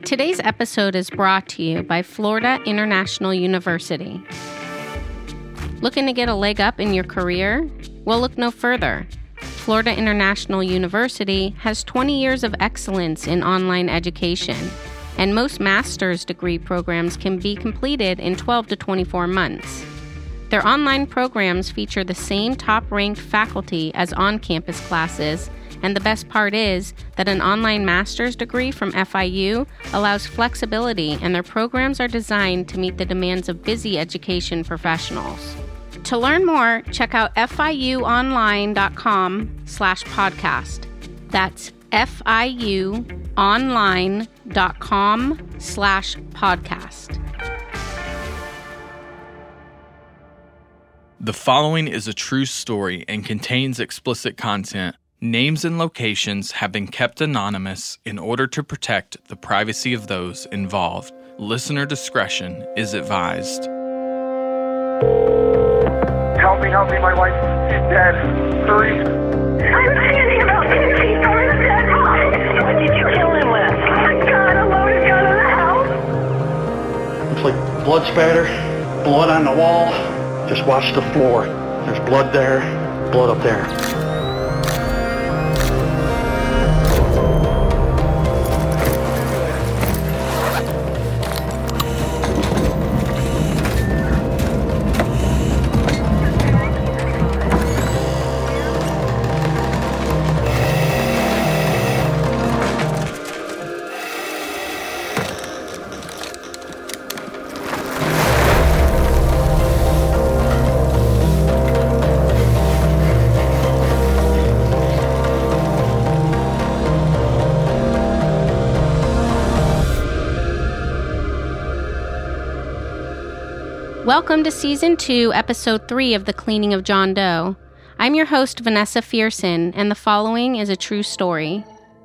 Today's episode is brought to you by Florida International University. Looking to get a leg up in your career? Well, look no further. Florida International University has 20 years of excellence in online education, and most master's degree programs can be completed in 12 to 24 months. Their online programs feature the same top-ranked faculty as on-campus classes, and the best part is that an online master's degree from FIU allows flexibility, and their programs are designed to meet the demands of busy education professionals. To learn more, check out fiuonline.com/podcast. That's fiuonline.com/podcast. The following is a true story and contains explicit content. Names and locations have been kept anonymous in order to protect the privacy of those involved. Listener discretion is advised. Help me, my wife is dead. Hurry. I'm standing about 10 feet from his dead body. What did you kill him with? A gun, a loaded gun in the house. It's like blood spatter, blood on the wall. Just watch the floor. There's blood there, blood up there. Welcome to Season 2, Episode 3 of The Cleaning of John Doe. I'm your host, Vanessa Fierson, and the following is a true story.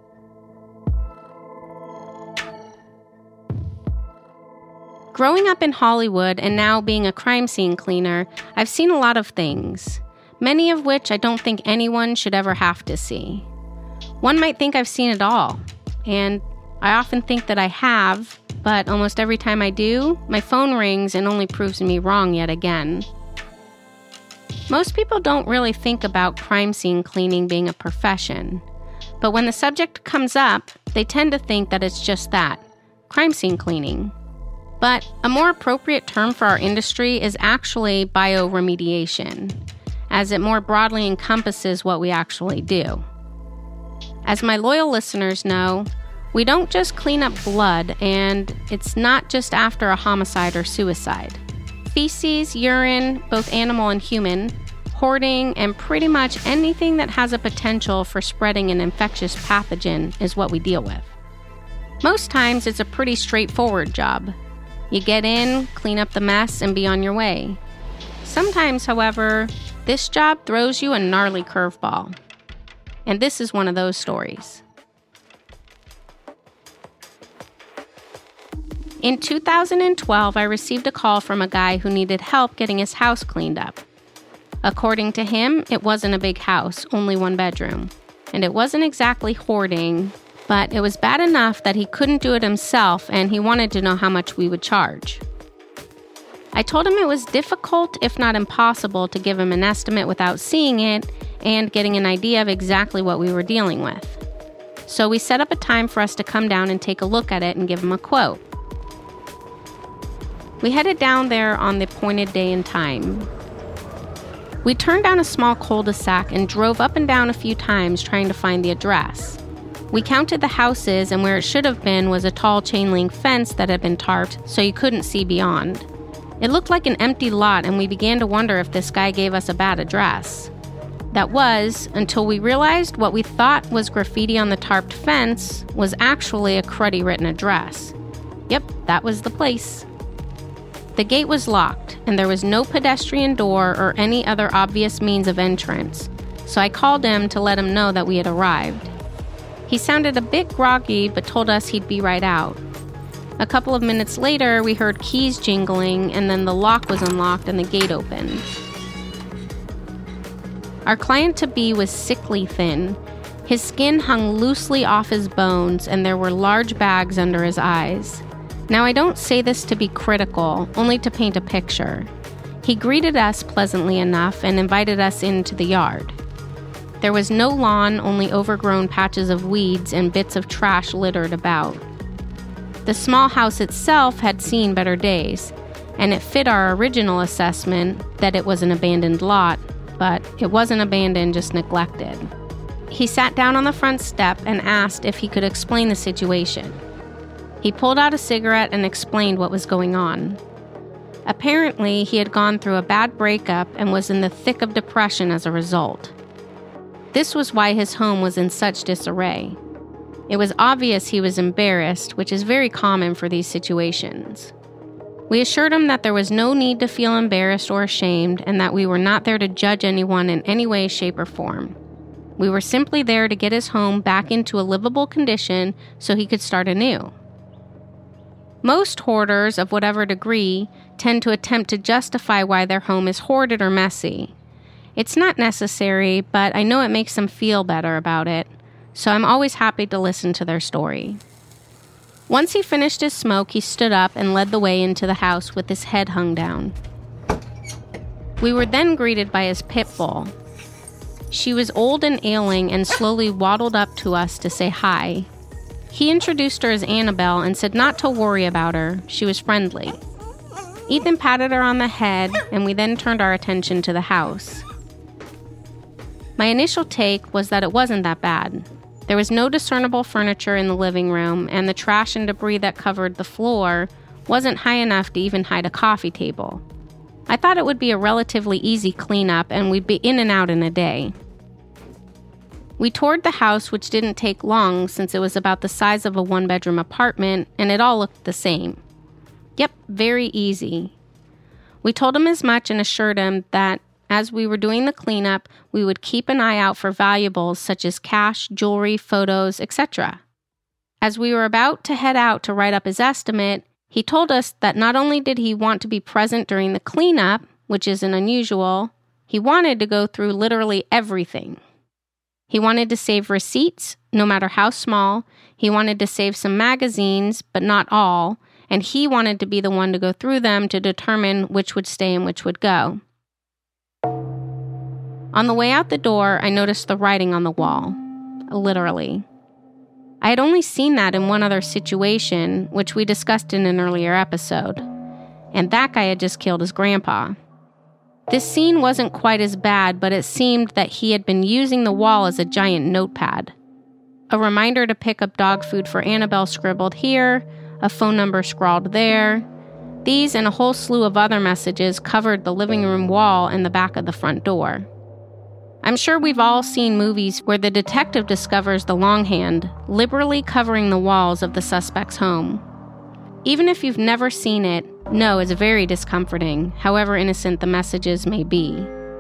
Growing up in Hollywood and now being a crime scene cleaner, I've seen a lot of things, many of which I don't think anyone should ever have to see. One might think I've seen it all, and I often think that I have, but almost every time I do, my phone rings and only proves me wrong yet again. Most people don't really think about crime scene cleaning being a profession, but when the subject comes up, they tend to think that it's just that, crime scene cleaning. But a more appropriate term for our industry is actually bioremediation, as it more broadly encompasses what we actually do. As my loyal listeners know, we don't just clean up blood, and it's not just after a homicide or suicide. Feces, urine, both animal and human, hoarding, and pretty much anything that has a potential for spreading an infectious pathogen is what we deal with. Most times, it's a pretty straightforward job. You get in, clean up the mess, and be on your way. Sometimes, however, this job throws you a gnarly curveball. And this is one of those stories. In 2012, I received a call from a guy who needed help getting his house cleaned up. According to him, it wasn't a big house, only one bedroom. And it wasn't exactly hoarding, but it was bad enough that he couldn't do it himself, and he wanted to know how much we would charge. I told him it was difficult, if not impossible, to give him an estimate without seeing it and getting an idea of exactly what we were dealing with. So we set up a time for us to come down and take a look at it and give him a quote. We headed down there on the appointed day and time. We turned down a small cul-de-sac and drove up and down a few times trying to find the address. We counted the houses, and where it should have been was a tall chain-link fence that had been tarped so you couldn't see beyond. It looked like an empty lot, and we began to wonder if this guy gave us a bad address. That was, until we realized what we thought was graffiti on the tarped fence was actually a cruddy written address. Yep, that was the place. The gate was locked, and there was no pedestrian door or any other obvious means of entrance, so I called him to let him know that we had arrived. He sounded a bit groggy, but told us he'd be right out. A couple of minutes later, we heard keys jingling, and then the lock was unlocked and the gate opened. Our client-to-be was sickly thin, His skin hung loosely off his bones, and there were large bags under his eyes. Now, I don't say this to be critical, only to paint a picture. He greeted us pleasantly enough and invited us into the yard. There was no lawn, only overgrown patches of weeds and bits of trash littered about. The small house itself had seen better days, and it fit our original assessment that it was an abandoned lot, but it wasn't abandoned, just neglected. He sat down on the front step and asked if he could explain the situation. He pulled out a cigarette and explained what was going on. Apparently, he had gone through a bad breakup and was in the thick of depression as a result. This was why his home was in such disarray. It was obvious he was embarrassed, which is very common for these situations. We assured him that there was no need to feel embarrassed or ashamed and that we were not there to judge anyone in any way, shape, or form. We were simply there to get his home back into a livable condition so he could start anew. Most hoarders, of whatever degree, tend to attempt to justify why their home is hoarded or messy. It's not necessary, but I know it makes them feel better about it, so I'm always happy to listen to their story. Once he finished his smoke, he stood up and led the way into the house with his head hung down. We were then greeted by his pit bull. She was old and ailing and slowly waddled up to us to say hi. He introduced her as Annabelle and said not to worry about her, she was friendly. Ethan patted her on the head, and we then turned our attention to the house. My initial take was that it wasn't that bad. There was no discernible furniture in the living room, and the trash and debris that covered the floor wasn't high enough to even hide a coffee table. I thought it would be a relatively easy cleanup, and we'd be in and out in a day. We toured the house, which didn't take long since it was about the size of a one-bedroom apartment, and it all looked the same. Yep, very easy. We told him as much and assured him that as we were doing the cleanup, we would keep an eye out for valuables such as cash, jewelry, photos, etc. As we were about to head out to write up his estimate, he told us that not only did he want to be present during the cleanup, which isn't unusual, he wanted to go through literally everything. He wanted to save receipts, no matter how small. He wanted to save some magazines, but not all, and he wanted to be the one to go through them to determine which would stay and which would go. On the way out the door, I noticed the writing on the wall, literally. I had only seen that in one other situation, which we discussed in an earlier episode, and that guy had just killed his grandpa. This scene wasn't quite as bad, but it seemed that he had been using the wall as a giant notepad. A reminder to pick up dog food for Annabelle scribbled here, a phone number scrawled there. These and a whole slew of other messages covered the living room wall and the back of the front door. I'm sure we've all seen movies where the detective discovers the longhand liberally covering the walls of the suspect's home. Even if you've never seen it, know it's very discomforting, however innocent the messages may be.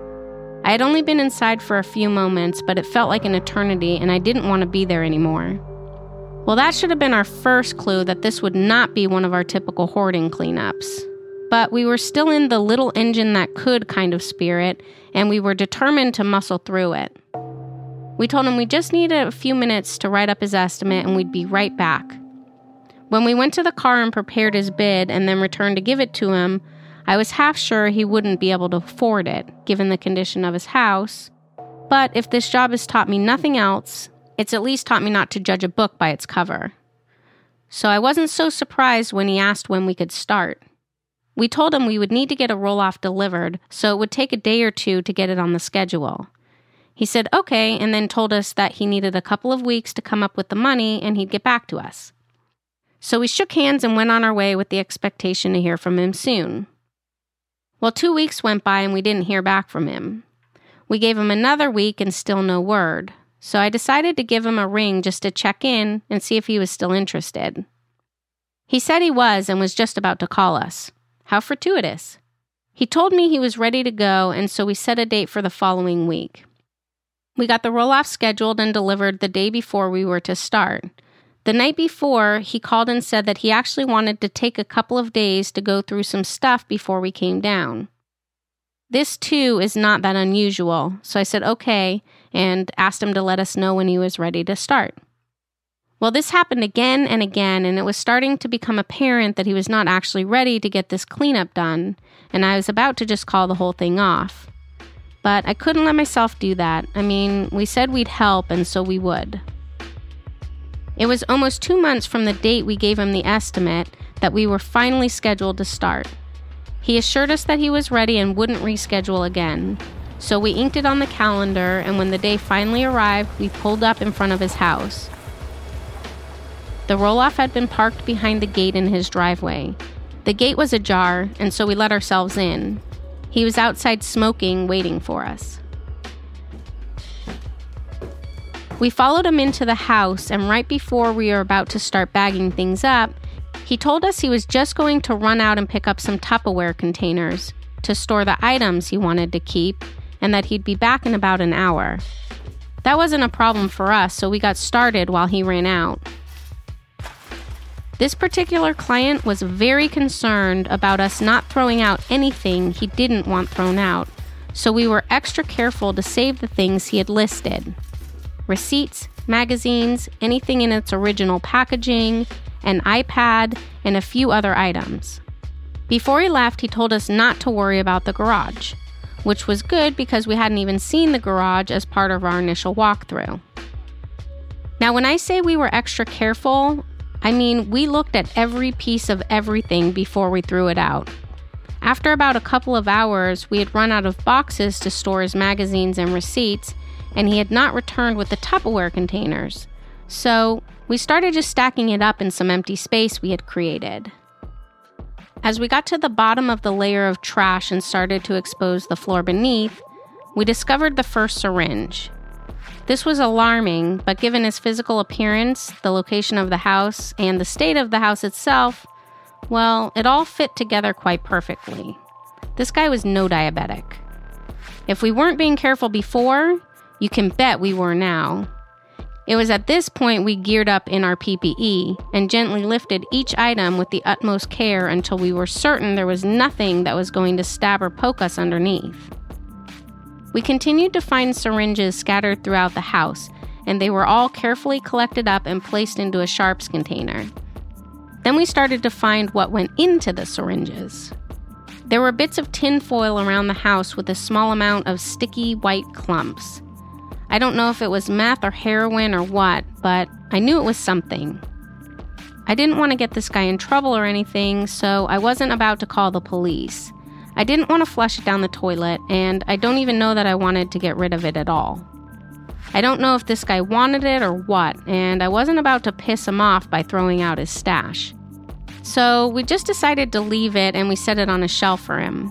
I had only been inside for a few moments, but it felt like an eternity, and I didn't want to be there anymore. Well, that should have been our first clue that this would not be one of our typical hoarding cleanups. But we were still in the little engine that could kind of spirit, and we were determined to muscle through it. We told him we just needed a few minutes to write up his estimate, and we'd be right back. When we went to the car and prepared his bid and then returned to give it to him, I was half sure he wouldn't be able to afford it, given the condition of his house. But if this job has taught me nothing else, it's at least taught me not to judge a book by its cover. So I wasn't so surprised when he asked when we could start. We told him we would need to get a roll-off delivered, so it would take a day or two to get it on the schedule. He said okay, and then told us that he needed a couple of weeks to come up with the money and he'd get back to us. So we shook hands and went on our way with the expectation to hear from him soon. Well, 2 weeks went by and we didn't hear back from him. We gave him another week and still no word, so I decided to give him a ring just to check in and see if he was still interested. He said he was and was just about to call us. How fortuitous. He told me he was ready to go, and so we set a date for the following week. We got the roll-off scheduled and delivered the day before we were to start. The night before, he called and said that he actually wanted to take a couple of days to go through some stuff before we came down. This, too, is not that unusual, so I said okay, and asked him to let us know when he was ready to start. Well, this happened again and again, and it was starting to become apparent that he was not actually ready to get this cleanup done, and I was about to just call the whole thing off. But I couldn't let myself do that. I mean, we said we'd help, and so we would. It was almost 2 months from the date we gave him the estimate that we were finally scheduled to start. He assured us that he was ready and wouldn't reschedule again. So we inked it on the calendar, and when the day finally arrived, we pulled up in front of his house. The roll-off had been parked behind the gate in his driveway. The gate was ajar, and so we let ourselves in. He was outside smoking, waiting for us. We followed him into the house, and right before we were about to start bagging things up, he told us he was just going to run out and pick up some Tupperware containers to store the items he wanted to keep, and that he'd be back in about an hour. That wasn't a problem for us, so we got started while he ran out. This particular client was very concerned about us not throwing out anything he didn't want thrown out, so we were extra careful to save the things he had listed. Receipts, magazines, anything in its original packaging, an iPad, and a few other items. Before he left, he told us not to worry about the garage, which was good because we hadn't even seen the garage as part of our initial walkthrough. Now, when I say we were extra careful, I mean, we looked at every piece of everything before we threw it out. After about a couple of hours, we had run out of boxes to store his magazines and receipts, and he had not returned with the Tupperware containers. So we started just stacking it up in some empty space we had created. As we got to the bottom of the layer of trash and started to expose the floor beneath, we discovered the first syringe. This was alarming, but given his physical appearance, the location of the house, and the state of the house itself, well, it all fit together quite perfectly. This guy was no diabetic. If we weren't being careful before, you can bet we were now. It was at this point we geared up in our PPE and gently lifted each item with the utmost care until we were certain there was nothing that was going to stab or poke us underneath. We continued to find syringes scattered throughout the house, and they were all carefully collected up and placed into a sharps container. Then we started to find what went into the syringes. There were bits of tin foil around the house with a small amount of sticky white clumps. I don't know if it was meth or heroin or what, but I knew it was something. I didn't want to get this guy in trouble or anything, so I wasn't about to call the police. I didn't want to flush it down the toilet, and I don't even know that I wanted to get rid of it at all. I don't know if this guy wanted it or what, and I wasn't about to piss him off by throwing out his stash. So we just decided to leave it, and we set it on a shelf for him.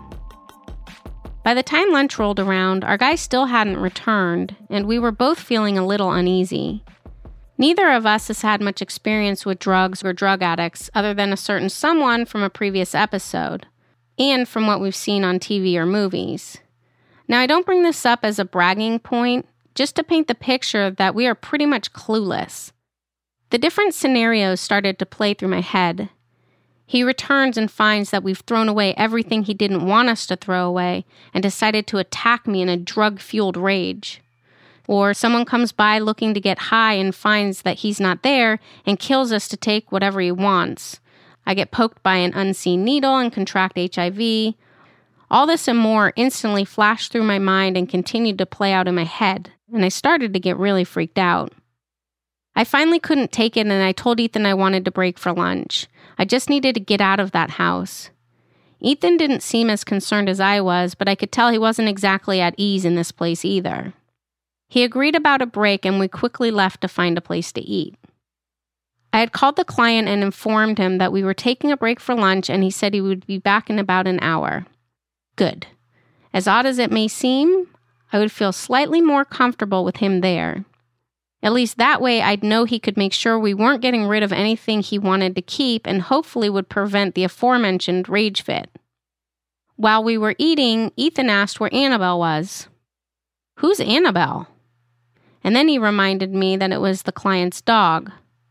By the time lunch rolled around, our guy still hadn't returned, and we were both feeling a little uneasy. Neither of us has had much experience with drugs or drug addicts other than a certain someone from a previous episode, and from what we've seen on TV or movies. Now, I don't bring this up as a bragging point, just to paint the picture that we are pretty much clueless. The different scenarios started to play through my head. He returns and finds that we've thrown away everything he didn't want us to throw away and decided to attack me in a drug-fueled rage. Or someone comes by looking to get high and finds that he's not there and kills us to take whatever he wants. I get poked by an unseen needle and contract HIV. All this and more instantly flashed through my mind and continued to play out in my head, and I started to get really freaked out. I finally couldn't take it, and I told Ethan I wanted to break for lunch. I just needed to get out of that house. Ethan didn't seem as concerned as I was, but I could tell he wasn't exactly at ease in this place either. He agreed about a break, and we quickly left to find a place to eat. I had called the client and informed him that we were taking a break for lunch, and he said he would be back in about an hour. Good. As odd as it may seem, I would feel slightly more comfortable with him there. At least that way I'd know he could make sure we weren't getting rid of anything he wanted to keep and hopefully would prevent the aforementioned rage fit. While we were eating, Ethan asked where Annabelle was. Who's Annabelle? And then he reminded me that it was the client's dog.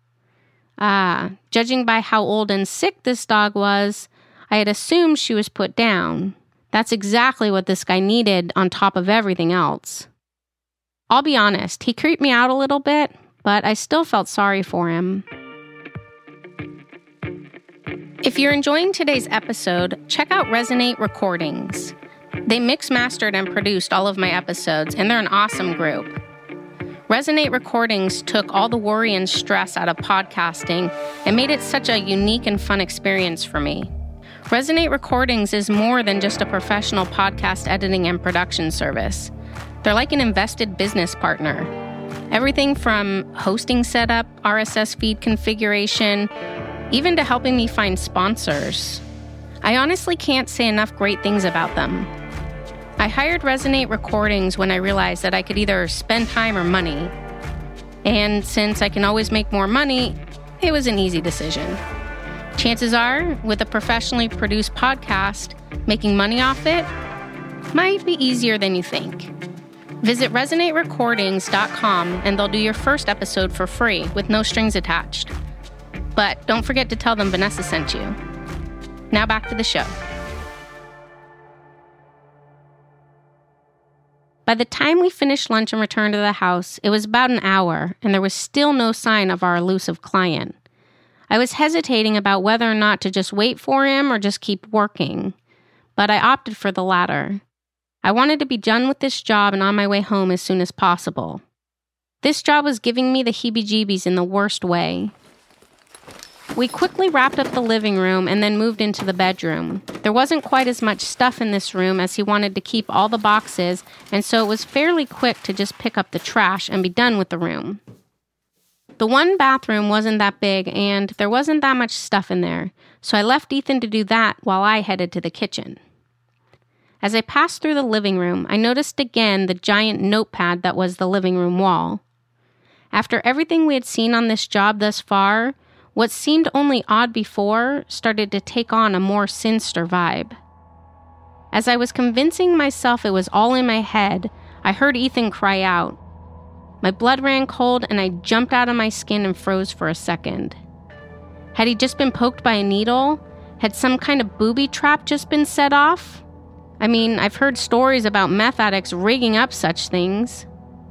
Judging by how old and sick this dog was, I had assumed she was put down. That's exactly what this guy needed on top of everything else. I'll be honest, he creeped me out a little bit, but I still felt sorry for him. If you're enjoying today's episode, check out Resonate Recordings. They mixed, mastered, and produced all of my episodes, and they're an awesome group. Resonate Recordings took all the worry and stress out of podcasting and made it such a unique and fun experience for me. Resonate Recordings is more than just a professional podcast editing and production service. They're like an invested business partner. Everything from hosting setup, RSS feed configuration, even to helping me find sponsors. I honestly can't say enough great things about them. I hired Resonate Recordings when I realized that I could either spend time or money. And since I can always make more money, it was an easy decision. Chances are, with a professionally produced podcast, making money off it might be easier than you think. Visit resonaterecordings.com and they'll do your first episode for free with no strings attached. But don't forget to tell them Vanessa sent you. Now back to the show. By the time we finished lunch and returned to the house, it was about an hour, and there was still no sign of our elusive client. I was hesitating about whether or not to just wait for him or just keep working, but I opted for the latter. I wanted to be done with this job and on my way home as soon as possible. This job was giving me the heebie-jeebies in the worst way. We quickly wrapped up the living room and then moved into the bedroom. There wasn't quite as much stuff in this room as he wanted to keep all the boxes, and so it was fairly quick to just pick up the trash and be done with the room. The one bathroom wasn't that big, and there wasn't that much stuff in there, so I left Ethan to do that while I headed to the kitchen. As I passed through the living room, I noticed again the giant notepad that was the living room wall. After everything we had seen on this job thus far, what seemed only odd before started to take on a more sinister vibe. As I was convincing myself it was all in my head, I heard Ethan cry out. My blood ran cold and I jumped out of my skin and froze for a second. Had he just been poked by a needle? Had some kind of booby trap just been set off? I mean, I've heard stories about meth addicts rigging up such things.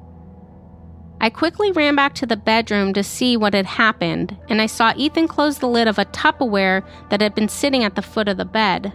I quickly ran back to the bedroom to see what had happened, and I saw Ethan close the lid of a Tupperware that had been sitting at the foot of the bed.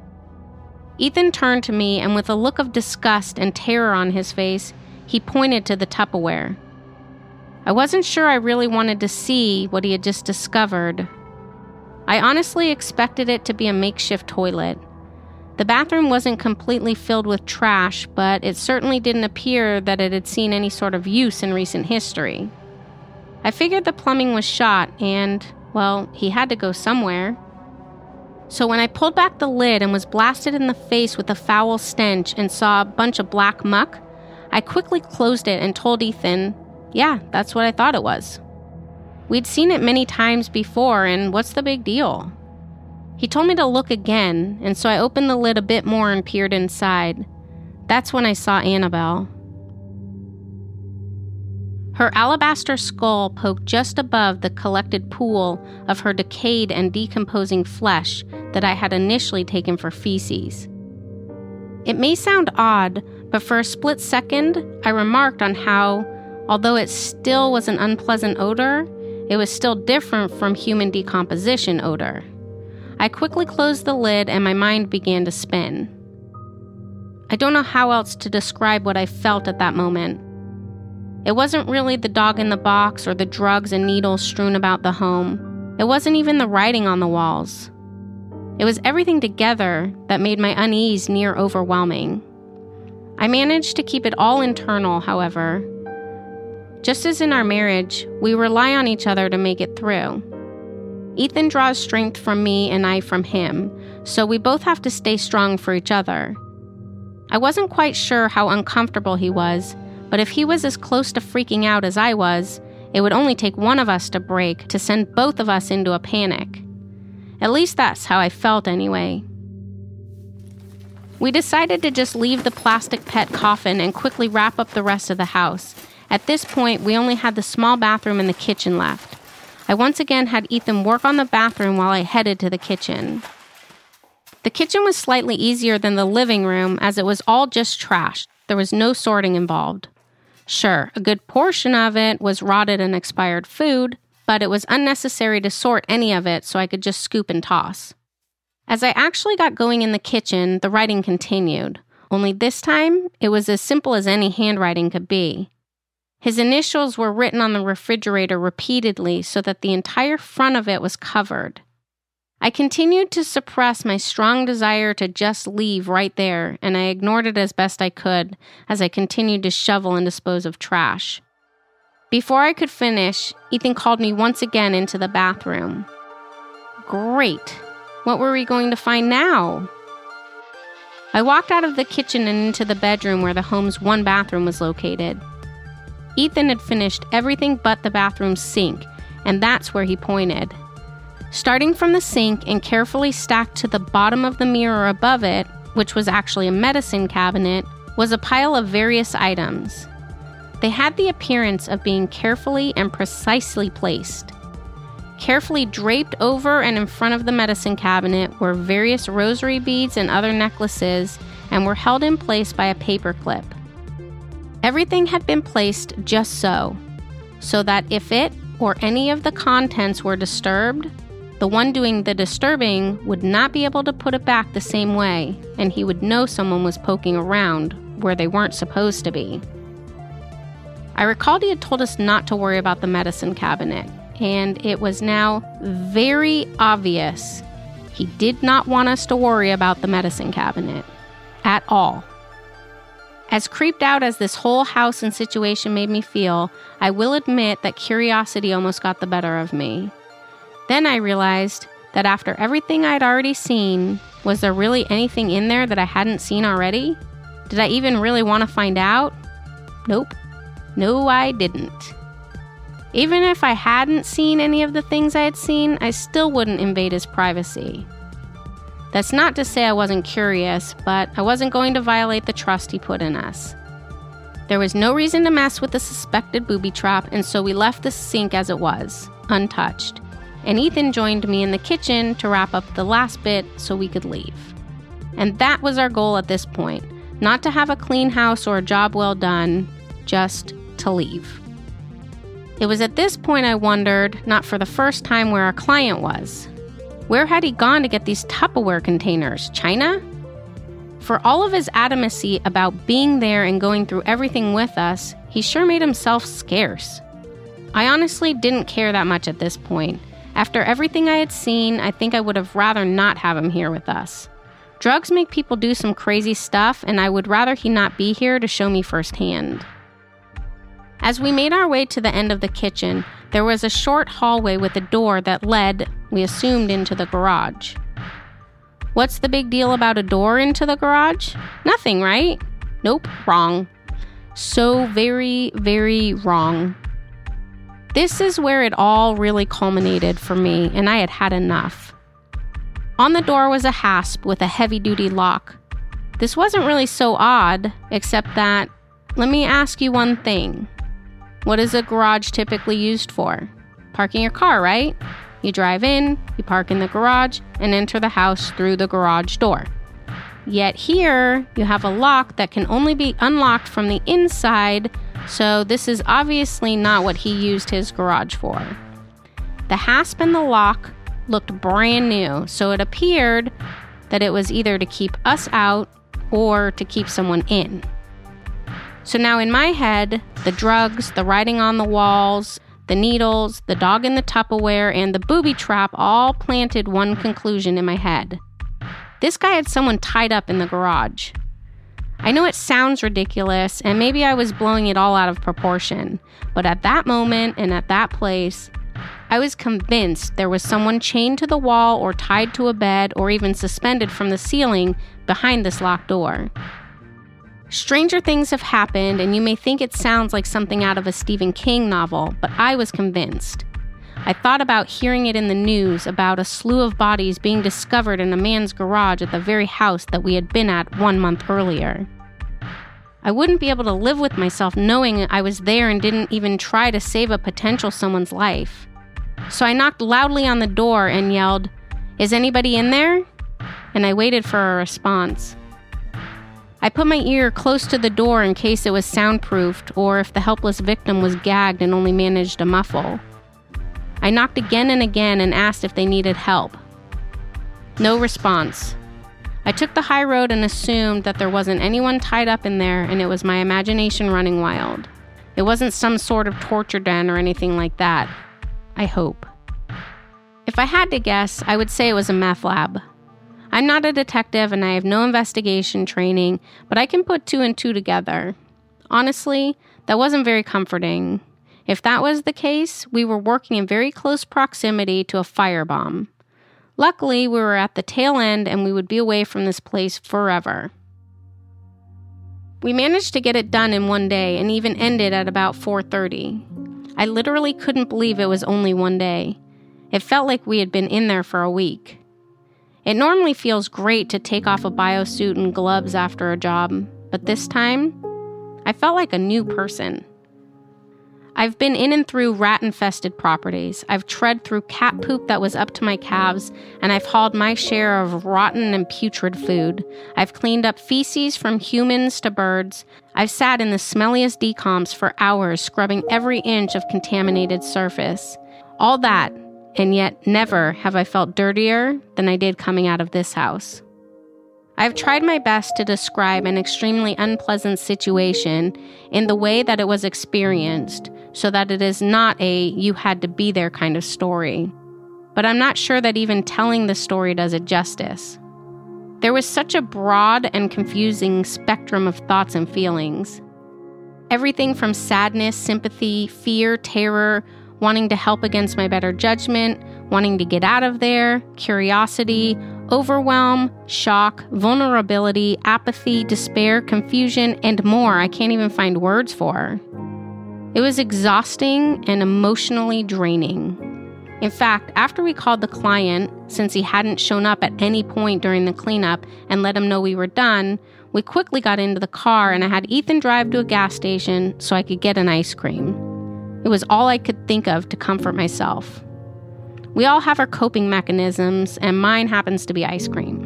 Ethan turned to me, and with a look of disgust and terror on his face, he pointed to the Tupperware. I wasn't sure I really wanted to see what he had just discovered. I honestly expected it to be a makeshift toilet. The bathroom wasn't completely filled with trash, but it certainly didn't appear that it had seen any sort of use in recent history. I figured the plumbing was shot and, well, he had to go somewhere. So when I pulled back the lid and was blasted in the face with a foul stench and saw a bunch of black muck, I quickly closed it and told Ethan, yeah, that's what I thought it was. We'd seen it many times before, and what's the big deal? He told me to look again, and so I opened the lid a bit more and peered inside. That's when I saw Annabelle. Her alabaster skull poked just above the collected pool of her decayed and decomposing flesh that I had initially taken for feces. It may sound odd, but for a split second, I remarked on how, although it still was an unpleasant odor, it was still different from human decomposition odor. I quickly closed the lid and my mind began to spin. I don't know how else to describe what I felt at that moment. It wasn't really the dog in the box or the drugs and needles strewn about the home. It wasn't even the writing on the walls. It was everything together that made my unease near overwhelming. I managed to keep it all internal, however. Just as in our marriage, we rely on each other to make it through. Ethan draws strength from me and I from him, so we both have to stay strong for each other. I wasn't quite sure how uncomfortable he was, but if he was as close to freaking out as I was, it would only take one of us to break to send both of us into a panic. At least that's how I felt anyway. We decided to just leave the plastic pet coffin and quickly wrap up the rest of the house. At this point, we only had the small bathroom and the kitchen left. I once again had Ethan work on the bathroom while I headed to the kitchen. The kitchen was slightly easier than the living room as it was all just trash. There was no sorting involved. Sure, a good portion of it was rotted and expired food, but it was unnecessary to sort any of it, so I could just scoop and toss. As I actually got going in the kitchen, the writing continued. Only this time, it was as simple as any handwriting could be. His initials were written on the refrigerator repeatedly so that the entire front of it was covered. I continued to suppress my strong desire to just leave right there, and I ignored it as best I could as I continued to shovel and dispose of trash. Before I could finish, Ethan called me once again into the bathroom. Great. What were we going to find now? I walked out of the kitchen and into the bedroom where the home's one bathroom was located. Ethan had finished everything but the bathroom sink, and that's where he pointed. Starting from the sink and carefully stacked to the bottom of the mirror above it, which was actually a medicine cabinet, was a pile of various items. They had the appearance of being carefully and precisely placed. Carefully draped over and in front of the medicine cabinet were various rosary beads and other necklaces and were held in place by a paper clip. Everything had been placed just so that if it or any of the contents were disturbed, the one doing the disturbing would not be able to put it back the same way, and he would know someone was poking around where they weren't supposed to be. I recalled he had told us not to worry about the medicine cabinet, and it was now very obvious he did not want us to worry about the medicine cabinet at all. As creeped out as this whole house and situation made me feel, I will admit that curiosity almost got the better of me. Then I realized that after everything I'd already seen, was there really anything in there that I hadn't seen already? Did I even really want to find out? Nope. No, I didn't. Even if I hadn't seen any of the things I had seen, I still wouldn't invade his privacy. That's not to say I wasn't curious, but I wasn't going to violate the trust he put in us. There was no reason to mess with the suspected booby trap, and so we left the sink as it was, untouched. And Ethan joined me in the kitchen to wrap up the last bit so we could leave. And that was our goal at this point, not to have a clean house or a job well done, just to leave. It was at this point I wondered, not for the first time, where our client was. Where had he gone to get these Tupperware containers? China? For all of his adamancy about being there and going through everything with us, he sure made himself scarce. I honestly didn't care that much at this point. After everything I had seen, I think I would have rather not have him here with us. Drugs make people do some crazy stuff, and I would rather he not be here to show me firsthand. As we made our way to the end of the kitchen, there was a short hallway with a door that led, we assumed, into the garage. What's the big deal about a door into the garage? Nothing, right? Nope, wrong. So very, very wrong. This is where it all really culminated for me, and I had had enough. On the door was a hasp with a heavy-duty lock. This wasn't really so odd, except that, let me ask you one thing. What is a garage typically used for? Parking your car, right? You drive in, you park in the garage, and enter the house through the garage door. Yet here, you have a lock that can only be unlocked from the inside, so this is obviously not what he used his garage for. The hasp and the lock looked brand new, so it appeared that it was either to keep us out or to keep someone in. So now in my head, the drugs, the writing on the walls, the needles, the dog in the Tupperware, and the booby trap all planted one conclusion in my head. This guy had someone tied up in the garage. I know it sounds ridiculous, and maybe I was blowing it all out of proportion, but at that moment and at that place, I was convinced there was someone chained to the wall or tied to a bed or even suspended from the ceiling behind this locked door. Stranger things have happened, and you may think it sounds like something out of a Stephen King novel, but I was convinced. I thought about hearing it in the news about a slew of bodies being discovered in a man's garage at the very house that we had been at 1 month earlier. I wouldn't be able to live with myself knowing I was there and didn't even try to save a potential someone's life. So I knocked loudly on the door and yelled, "Is anybody in there?" And I waited for a response. I put my ear close to the door in case it was soundproofed or if the helpless victim was gagged and only managed to muffle. I knocked again and again and asked if they needed help. No response. I took the high road and assumed that there wasn't anyone tied up in there and it was my imagination running wild. It wasn't some sort of torture den or anything like that. I hope. If I had to guess, I would say it was a meth lab. I'm not a detective and I have no investigation training, but I can put 2 and 2 together. Honestly, that wasn't very comforting. If that was the case, we were working in very close proximity to a firebomb. Luckily, we were at the tail end and we would be away from this place forever. We managed to get it done in one day and even ended at about 4:30. I literally couldn't believe it was only one day. It felt like we had been in there for a week. It normally feels great to take off a biosuit and gloves after a job, but this time, I felt like a new person. I've been in and through rat-infested properties. I've tread through cat poop that was up to my calves, and I've hauled my share of rotten and putrid food. I've cleaned up feces from humans to birds. I've sat in the smelliest decomps for hours, scrubbing every inch of contaminated surface. All that, and yet never have I felt dirtier than I did coming out of this house. I've tried my best to describe an extremely unpleasant situation in the way that it was experienced, so that it is not a you had to be there kind of story. But I'm not sure that even telling the story does it justice. There was such a broad and confusing spectrum of thoughts and feelings. Everything from sadness, sympathy, fear, terror, wanting to help against my better judgment, wanting to get out of there, curiosity, overwhelm, shock, vulnerability, apathy, despair, confusion, and more I can't even find words for. It was exhausting and emotionally draining. In fact, after we called the client, since he hadn't shown up at any point during the cleanup, and let him know we were done, we quickly got into the car and I had Ethan drive to a gas station so I could get an ice cream. It was all I could think of to comfort myself. We all have our coping mechanisms, and mine happens to be ice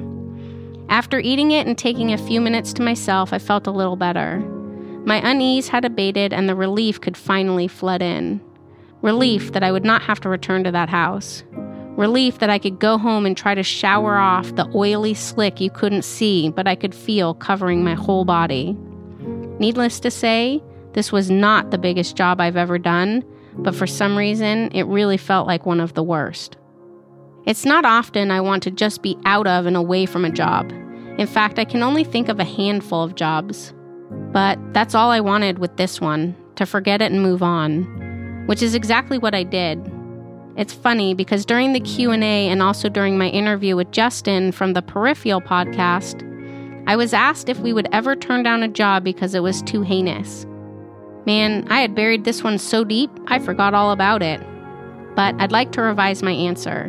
cream. After eating it and taking a few minutes to myself, I felt a little better. My unease had abated and the relief could finally flood in. Relief that I would not have to return to that house. Relief that I could go home and try to shower off the oily slick you couldn't see, but I could feel covering my whole body. Needless to say, this was not the biggest job I've ever done, but for some reason, it really felt like one of the worst. It's not often I want to just be out of and away from a job. In fact, I can only think of a handful of jobs. But that's all I wanted with this one, to forget it and move on, which is exactly what I did. It's funny because during the Q&A and also during my interview with Justin from the Peripheral podcast, I was asked if we would ever turn down a job because it was too heinous. Man, I had buried this one so deep, I forgot all about it. But I'd like to revise my answer.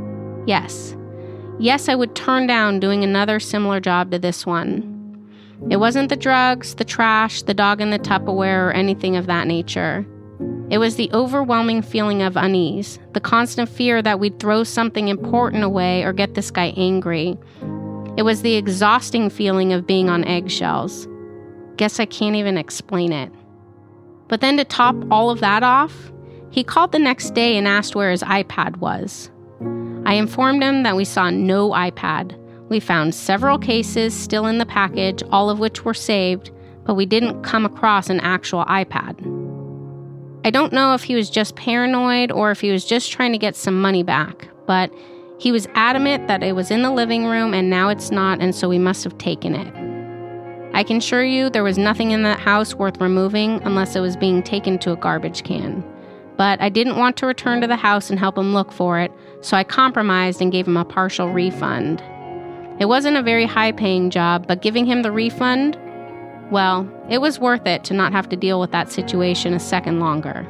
Yes. Yes, I would turn down doing another similar job to this one. It wasn't the drugs, the trash, the dog in the Tupperware, or anything of that nature. It was the overwhelming feeling of unease, the constant fear that we'd throw something important away or get this guy angry. It was the exhausting feeling of being on eggshells. Guess I can't even explain it. But then to top all of that off, he called the next day and asked where his iPad was. I informed him that we saw no iPad. We found several cases still in the package, all of which were saved, but we didn't come across an actual iPad. I don't know if he was just paranoid or if he was just trying to get some money back, but he was adamant that it was in the living room and now it's not, and so we must have taken it. I can assure you there was nothing in that house worth removing unless it was being taken to a garbage can. But I didn't want to return to the house and help him look for it, so I compromised and gave him a partial refund. It wasn't a very high-paying job, but giving him the refund, well, it was worth it to not have to deal with that situation a second longer.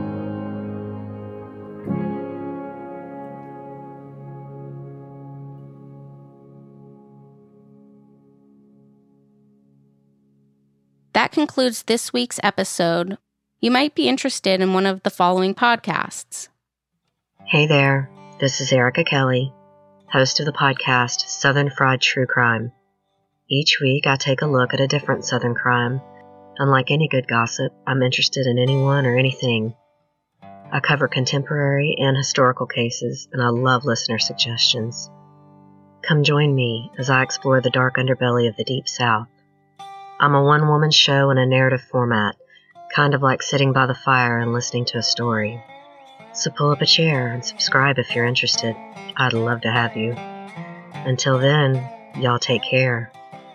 That concludes this week's episode. You might be interested in one of the following podcasts. Hey there, this is Erica Kelly, host of the podcast Southern Fried True Crime. Each week, I take a look at a different Southern crime. Unlike any good gossip, I'm interested in anyone or anything. I cover contemporary and historical cases, and I love listener suggestions. Come join me as I explore the dark underbelly of the Deep South. I'm a one-woman show in a narrative format, kind of like sitting by the fire and listening to a story. So pull up a chair and subscribe if you're interested. I'd love to have you. Until then, y'all take care.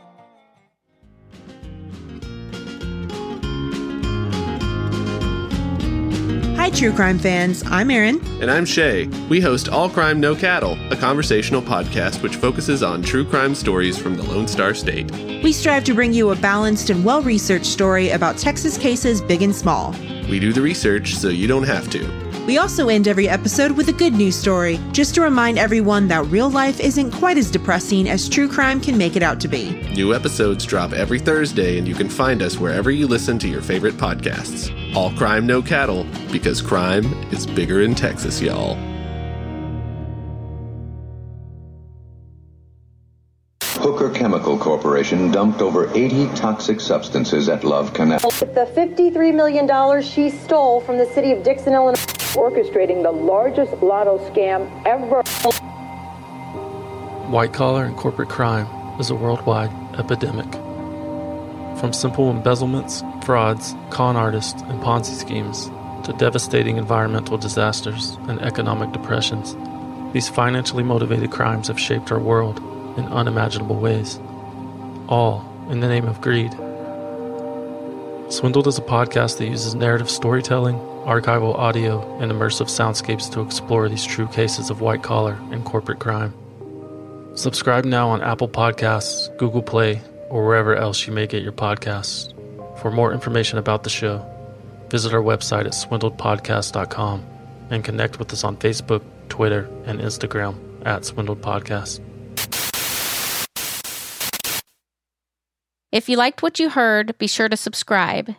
Hi, true crime fans. I'm Erin. And I'm Shay. We host All Crime No Cattle, a conversational podcast which focuses on true crime stories from the Lone Star State. We strive to bring you a balanced and well-researched story about Texas cases big and small. We do the research so you don't have to. We also end every episode with a good news story, just to remind everyone that real life isn't quite as depressing as true crime can make it out to be. New episodes drop every Thursday, and you can find us wherever you listen to your favorite podcasts. All Crime No Cattle, because crime is bigger in Texas, y'all. Hooker Chemical Corporation dumped over 80 toxic substances at Love Canal. The $53 million she stole from the city of Dixon, Illinois, orchestrating the largest lotto scam ever. White-collar and corporate crime is a worldwide epidemic. From simple embezzlements, frauds, con artists, and Ponzi schemes, to devastating environmental disasters and economic depressions, these financially motivated crimes have shaped our world in unimaginable ways, all in the name of greed. Swindled is a podcast that uses narrative storytelling, archival audio, and immersive soundscapes to explore these true cases of white-collar and corporate crime. Subscribe now on Apple Podcasts, Google Play, or wherever else you may get your podcasts. For more information about the show, visit our website at swindledpodcast.com and connect with us on Facebook, Twitter, and Instagram at swindledpodcast. If you liked what you heard, be sure to subscribe.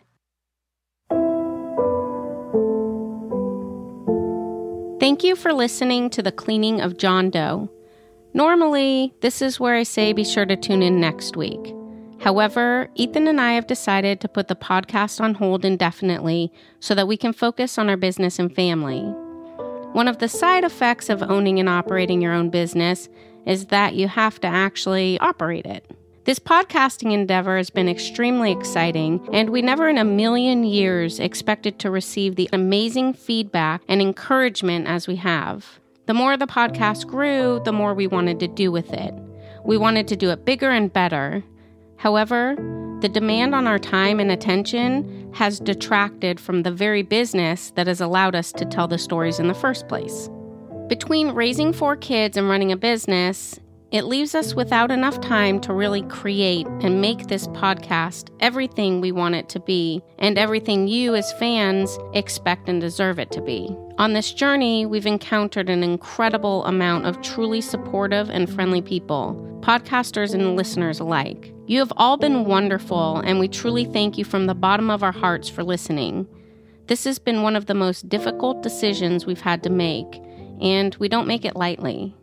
Thank you for listening to The Cleaning of John Doe. Normally, this is where I say be sure to tune in next week. However, Ethan and I have decided to put the podcast on hold indefinitely so that we can focus on our business and family. One of the side effects of owning and operating your own business is that you have to actually operate it. This podcasting endeavor has been extremely exciting, and we never in a million years expected to receive the amazing feedback and encouragement as we have. The more the podcast grew, the more we wanted to do with it. We wanted to do it bigger and better. However, the demand on our time and attention has detracted from the very business that has allowed us to tell the stories in the first place. Between raising 4 kids and running a business, it leaves us without enough time to really create and make this podcast everything we want it to be and everything you as fans expect and deserve it to be. On this journey, we've encountered an incredible amount of truly supportive and friendly people, podcasters and listeners alike. You have all been wonderful, and we truly thank you from the bottom of our hearts for listening. This has been one of the most difficult decisions we've had to make, and we don't make it lightly.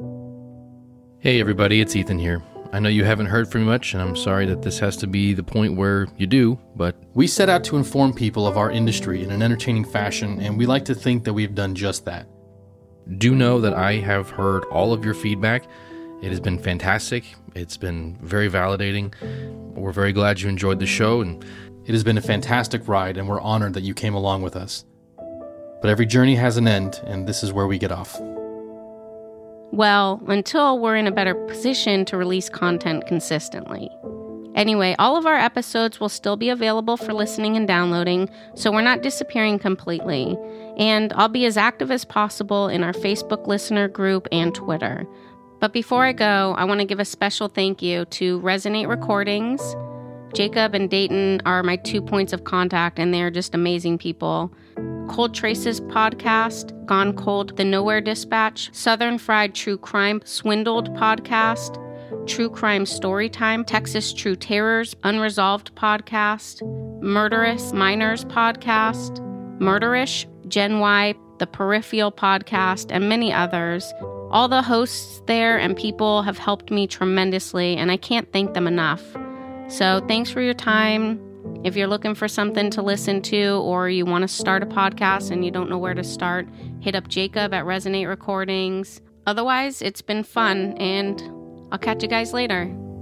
Hey everybody, it's Ethan here. I know you haven't heard from me much, and I'm sorry that this has to be the point where you do, but we set out to inform people of our industry in an entertaining fashion, and we like to think that we've done just that. Do know that I have heard all of your feedback. It has been fantastic. It's been very validating. We're very glad you enjoyed the show, and it has been a fantastic ride, and we're honored that you came along with us. But every journey has an end, and this is where we get off. Well, until we're in a better position to release content consistently. Anyway, all of our episodes will still be available for listening and downloading, so we're not disappearing completely. And I'll be as active as possible in our Facebook listener group and Twitter. But before I go, I want to give a special thank you to Resonate Recordings. Jacob and Dayton are my 2 points of contact, and they are just amazing people. Cold Traces Podcast, Gone Cold, The Nowhere Dispatch, Southern Fried True Crime, Swindled Podcast, True Crime Storytime, Texas True Terrors, Unresolved Podcast, Murderous Minors Podcast, Murderish, Gen Y, The Peripheral Podcast, and many others. All the hosts there and people have helped me tremendously, and I can't thank them enough. So thanks for your time. If you're looking for something to listen to, or you want to start a podcast and you don't know where to start, hit up Jacob at Resonate Recordings. Otherwise, it's been fun, and I'll catch you guys later.